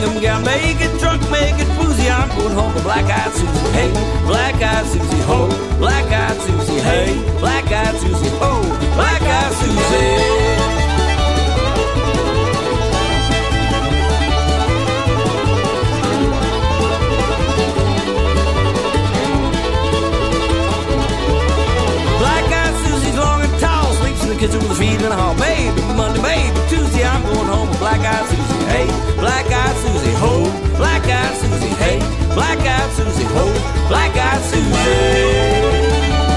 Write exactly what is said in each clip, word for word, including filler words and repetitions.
them gal. Make it drunk, make it boozy. I'm going home with black-eyed Susie. Hey, black-eyed Susie, ho. Black-eyed Susie, hey. Black-eyed Susie, ho. Black-eyed Susie. Kitchen with a feed in the hall. Baby, Monday, baby, Tuesday, I'm going home with black-eyed Susie. Hey, black-eyed Susie, ho. Black-eyed Susie, hey. Black-eyed Susie, ho. Black-eyed Susie.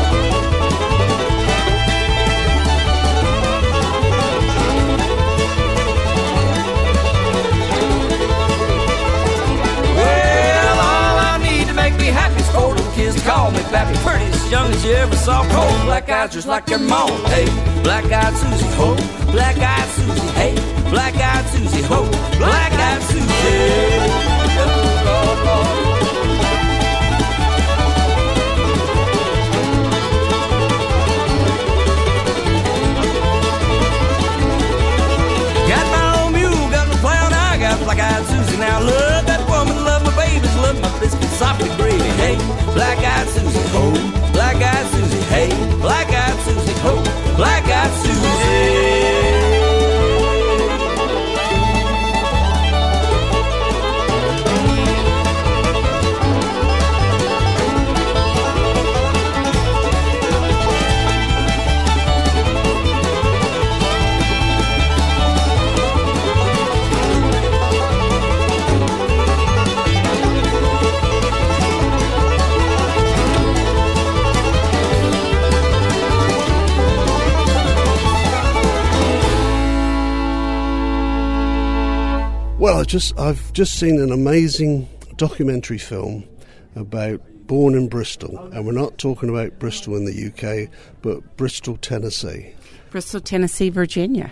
Well, all I need to make me happy is four little kids to call me pappy. Prettiest, youngest you ever saw. Cold black eyes just like your mom. Hey, black-eyed Susie, ho. Black-eyed Susie, hey. Black-eyed Susie, ho. Black-eyed Susie. Oh, Lord, Lord. Got my own mule, got my clown eye, got black-eyed Susie. Now love that woman, love my babies, love my biscuits, softly gravy. Hey, black-eyed Susie, ho. Black-eyed Susie, hey. Black-eyed Susie, ho. Black-eyed Susie. Well, I just, I've just seen an amazing documentary film about Born in Bristol, and we're not talking about Bristol in the U K, but Bristol, Tennessee. Bristol, Tennessee, Virginia.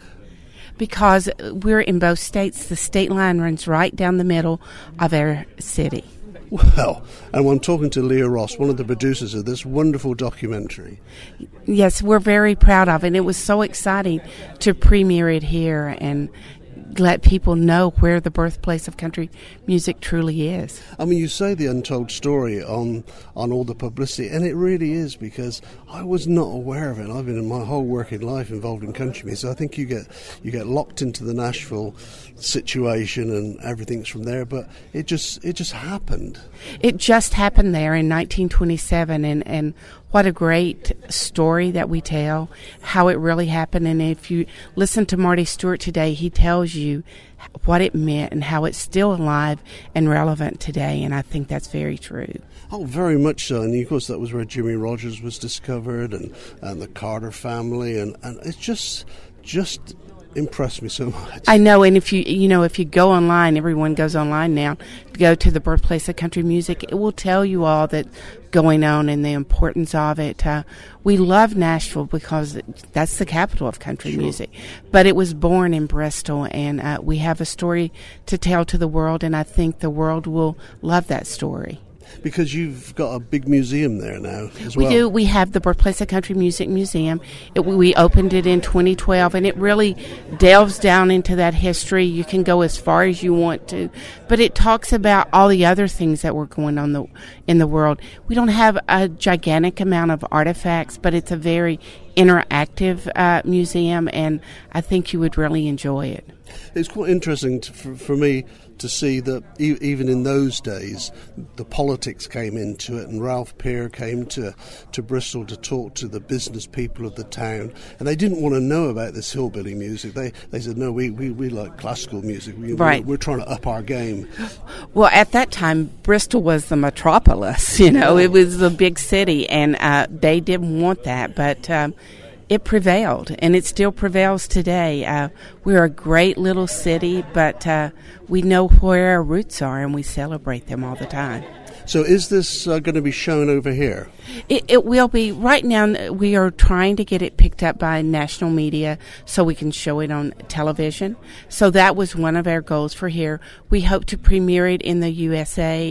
Because we're in both states, the state line runs right down the middle of our city. Well, and I'm talking to Leah Ross, one of the producers of this wonderful documentary. Yes, we're very proud of it, and it was so exciting to premiere it here and let people know where the birthplace of country music truly is. I mean, you say the untold story on on all the publicity, and it really is, because I was not aware of it. I've been in my whole working life involved in country music. So I think you get you get locked into the Nashville situation and everything's from there, but it just it just happened. It just happened there in nineteen twenty-seven, and, and what a great story that we tell, how it really happened. And if you listen to Marty Stewart today, he tells you what it meant and how it's still alive and relevant today, and I think that's very true. Oh, very much so. And of course that was where Jimmy Rogers was discovered, and, and the Carter family, and, and it's just just impressed me so much. I know, and if you you know if you go online, everyone goes online now to go to the birthplace of country music, it will tell you all that going on and the importance of it. Uh, we love Nashville because that's the capital of country sure. music, but it was born in Bristol, and uh, we have a story to tell to the world, and I think the world will love that story. Because you've got a big museum there now as we well. We do. We have the Birthplace of Country Music Museum. It, we opened it in twenty twelve, and it really delves down into that history. You can go as far as you want to, but it talks about all the other things that were going on the, in the world. We don't have a gigantic amount of artifacts, but it's a very interactive uh, museum, and I think you would really enjoy it. It's quite interesting to, for, for me to see that e- even in those days, the politics came into it, and Ralph Peer came to, to Bristol to talk to the business people of the town, and they didn't want to know about this hillbilly music. They they said, no, we, we, we like classical music. We, right. we're, we're trying to up our game. Well, at that time, Bristol was the metropolis, you know, it was the big city, and uh, they didn't want that, but um, it prevailed, and it still prevails today. Uh, we're a great little city, but uh, we know where our roots are, and we celebrate them all the time. So is this uh, going to be shown over here? It, it will be. Right now, we are trying to get it picked up by national media so we can show it on television. So that was one of our goals for here. We hope to premiere it in the U S A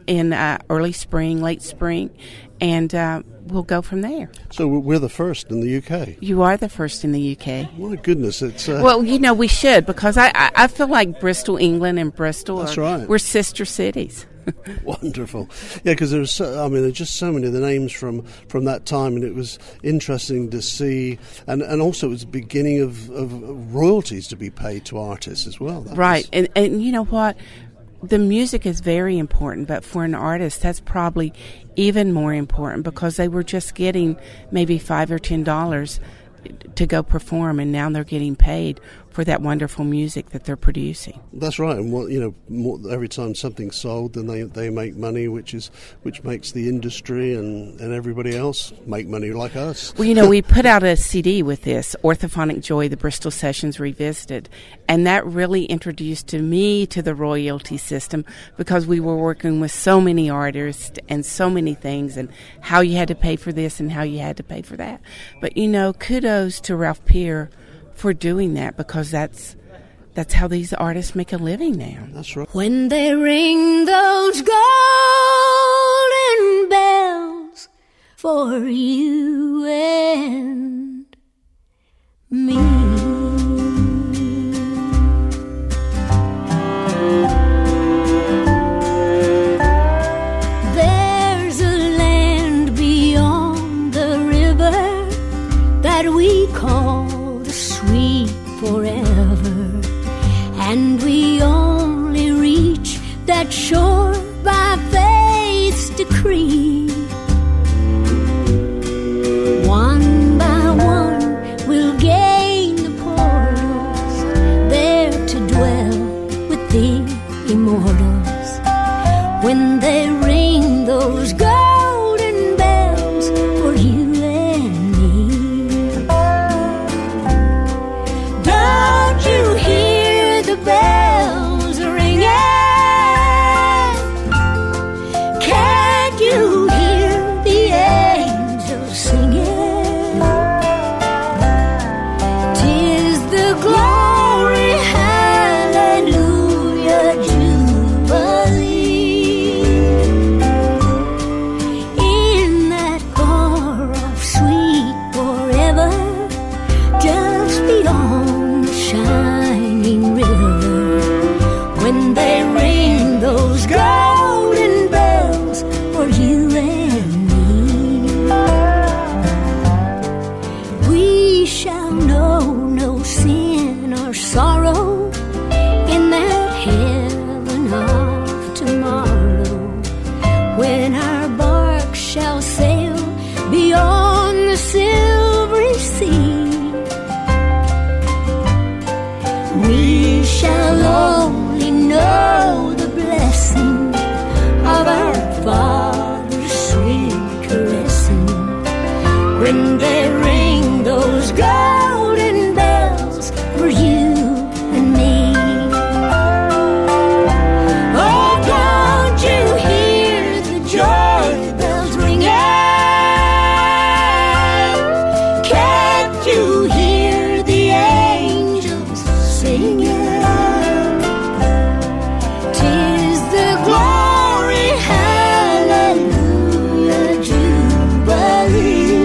in uh, early spring, late spring, and uh, we'll go from there. So we're the first in the U K. You are the first in the U K. My goodness, it's uh, well, you know, we should, because I, I, I feel like Bristol, England, and Bristol. That's are, right. We're sister cities. Wonderful. Yeah, because there's, so, I mean, there's just so many of the names from, from that time, and it was interesting to see, and, and also it was the beginning of, of royalties to be paid to artists as well. That right, was, and and you know what? The music is very important, but for an artist, that's probably even more important, because they were just getting maybe five or ten dollars to go perform, and now they're getting paid for that wonderful music that they're producing. That's right, and what, you know, more, every time something's sold, then they they make money, which is which makes the industry and, and everybody else make money like us. Well, you know, we put out a C D with this, Orthophonic Joy, the Bristol Sessions Revisited, and that really introduced to me to the royalty system, because we were working with so many artists and so many things, and how you had to pay for this and how you had to pay for that. But, you know, kudos to Ralph Peer for doing that, because that's that's how these artists make a living now. That's right. When they ring those golden bells for you and me, there's a land beyond the river that we call sweet forever, and we only reach that shore by faith's decree. One by one we'll gain the portals, there to dwell with the immortals. When they ring those golden bells for you and me, you hear the bells ringing? Can't you hear the angels singing? 'Tis the glory, hallelujah, jubilee. In that far off sweet forever, just beyond shining river, when they ring those golden bells for you and me, we shall know no sin or sorrow in that heaven of tomorrow, when our bark shall sail beyond the silvery sea. We shall only know the blessing of our Father's sweet caressing, when they ring those golden bells for you and me. Oh, don't you hear the joy bells ringing? Can't you hear the angels singing? 'Tis the glory, hallelujah, jubilee.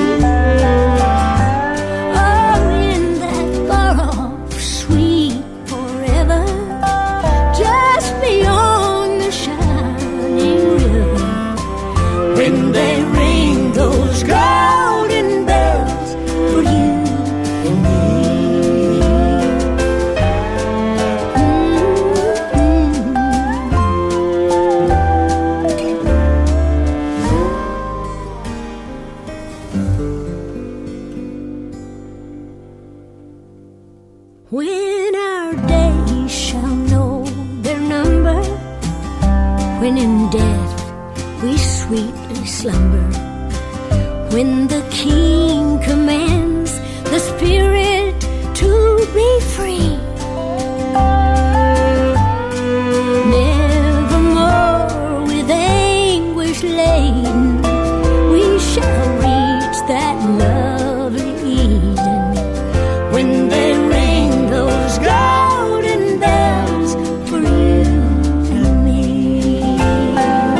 Oh, in that far off sweet forever, just beyond the shining river, when they ring those golden bells for you and me. When our days shall know their number, when in death we sweetly slumber, when the King commands the Spirit to be free, nevermore with anguish laden we shall reach that lovely Eden, when they ring those golden bells for you and me.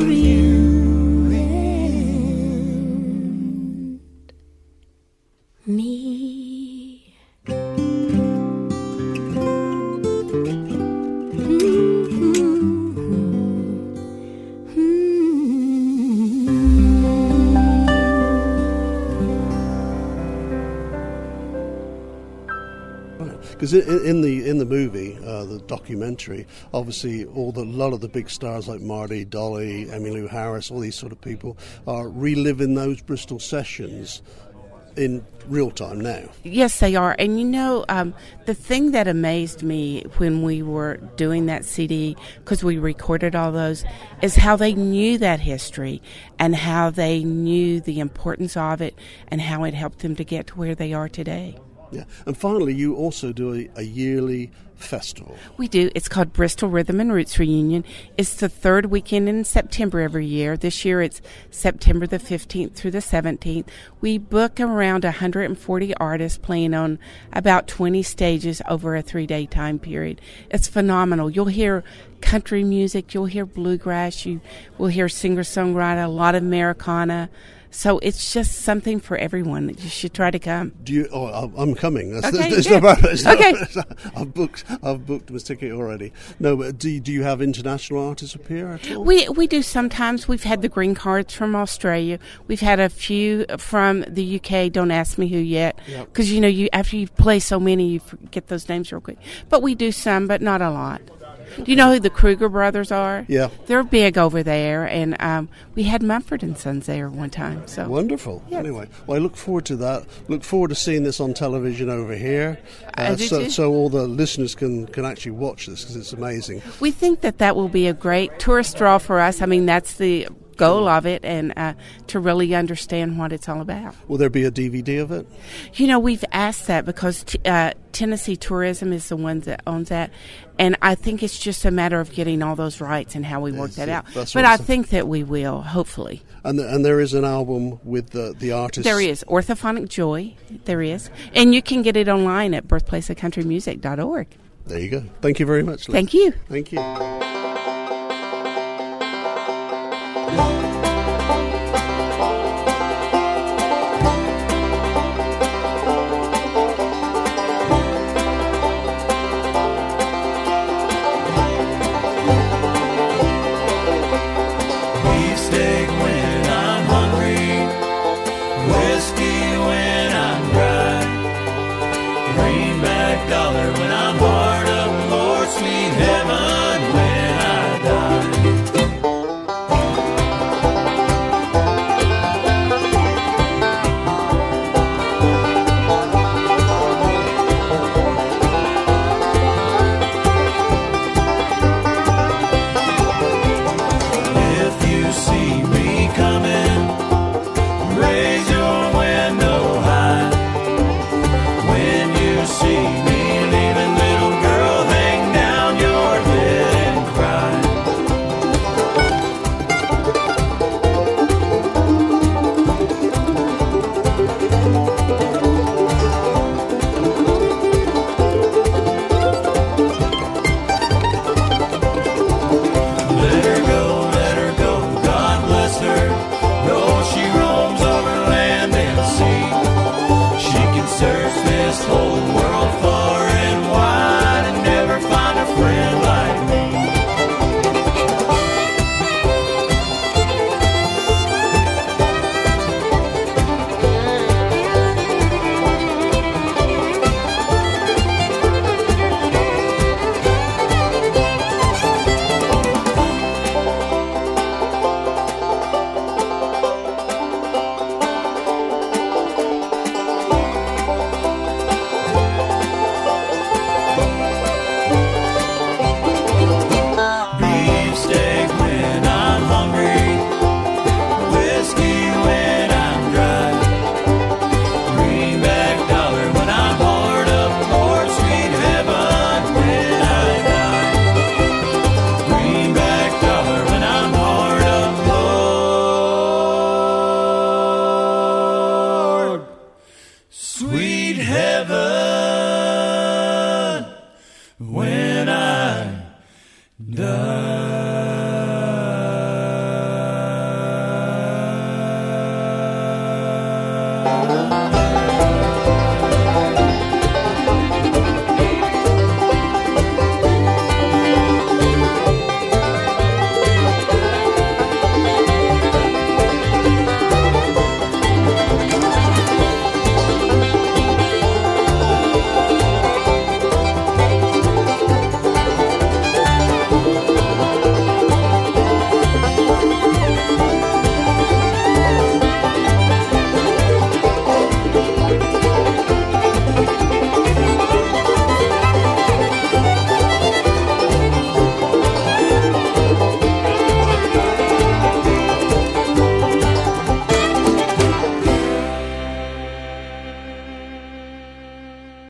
you and me. Because in, in the in the movie, uh, the documentary, obviously all the lot of the big stars like Marty, Dolly, Emmylou Harris, all these sort of people are reliving those Bristol sessions in real time now. Yes, they are. And you know, um, the thing that amazed me when we were doing that C D, because we recorded all those, is how they knew that history and how they knew the importance of it and how it helped them to get to where they are today. Yeah, and finally, you also do a, a yearly festival. We do. It's called Bristol Rhythm and Roots Reunion. It's the third weekend in September every year. This year it's September the fifteenth through the seventeenth. We book around one hundred forty artists playing on about twenty stages over a three-day time period. It's phenomenal. You'll hear country music, you'll hear bluegrass, you will hear singer-songwriter, a lot of Americana. So it's just something for everyone. You should try to come. Do you? Oh, I'm coming. That's, Okay, there's good. no matter. It's Okay. not- I've booked. I've booked my ticket already. No, but do you, do you have international artists appear at all? We we do sometimes. We've had the green cards from Australia. We've had a few from the U K. Don't ask me who yet, Yep. because you know you after you play so many, you forget those names real quick. But we do some, but not a lot. Do you know who the Kruger brothers are? Yeah. They're big over there, and um, we had Mumford and Sons there one time. So Wonderful. Yes. Anyway, well, I look forward to that. Look forward to seeing this on television over here, I uh, do so too. so all the listeners can, can actually watch this because it's amazing. we think that that will be a great tourist draw for us. I mean, that's the goal of it, and uh, to really understand what it's all about. Will there be a D V D of it? You know, we've asked that because t- uh, Tennessee Tourism is the one that owns that, and I think it's just a matter of getting all those rights and how we work Yes, that yeah, out. that's But what I I'm saying. think that we will, hopefully. And the, and there is an album with the the artists. There is Orthophonic Joy. There is, and you can get it online at birthplace of country music dot org. There you go. Thank you very much, Liz. Thank you. Thank you.